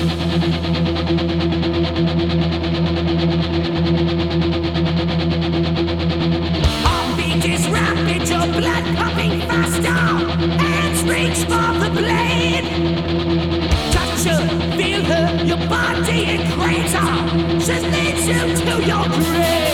Heartbeat is rapid, your blood pumping faster. Hands reach for the blade. Touch her, feel her, your body in crater. She leads you to your grave.